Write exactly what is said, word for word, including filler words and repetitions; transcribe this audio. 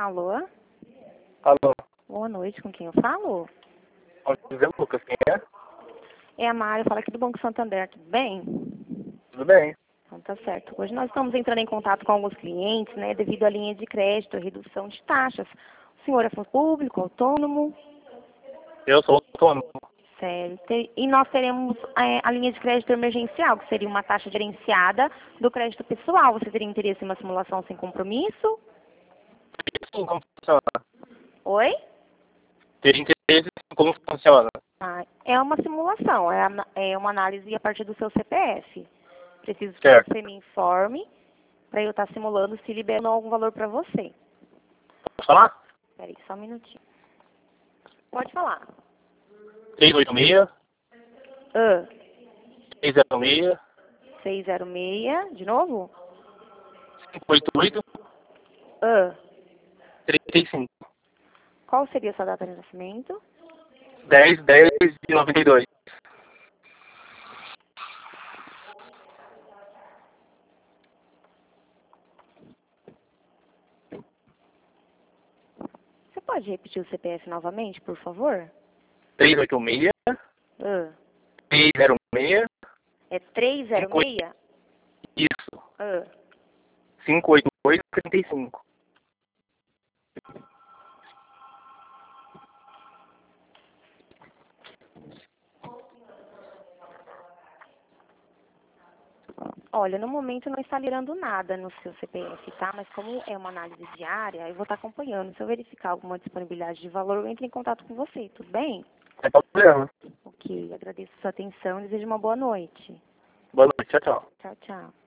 Alô? Alô, Boa noite, com quem eu falo? pode dizer, Lucas, quem é? É a Mari, fala aqui do Banco Santander, tudo bem? Tudo bem? Então tá certo. Hoje nós estamos entrando em contato com alguns clientes, né, devido à linha de crédito, redução de taxas. O senhor é funcionário público, autônomo? Eu sou autônomo. Certo. E nós teremos é, a linha de crédito emergencial, que seria uma taxa gerenciada do crédito pessoal. Você teria interesse em uma simulação sem compromisso? Sim, como funciona? Oi? Ter interesse em como funciona? Ah, é uma simulação, é, ana- é uma análise a partir do seu C P F. Preciso que Certo. você me informe para eu estar simulando se liberou algum valor para você. Pode falar? Peraí, só um minutinho. Pode falar. três oito seis, Ah, três zero seis, seis zero seis, de novo? cinco oito oito, Ah, três cinco. qual seria a sua data de nascimento? dez dez de noventa e dois. Você pode repetir o C P F novamente, por favor? três oito seis, Ah, três zero seis, é três zero cinco oito. seis? Isso. Ah, cinco oito oito, trinta e cinco. olha, no momento não está liberando nada no seu C P F, tá? Mas como é uma análise diária, eu vou estar acompanhando. Se eu verificar alguma disponibilidade de valor, eu entro em contato com você, tudo bem? Não tem problema. Ok, agradeço a sua atenção e desejo uma boa noite. Boa noite, tchau, tchau. Tchau, tchau.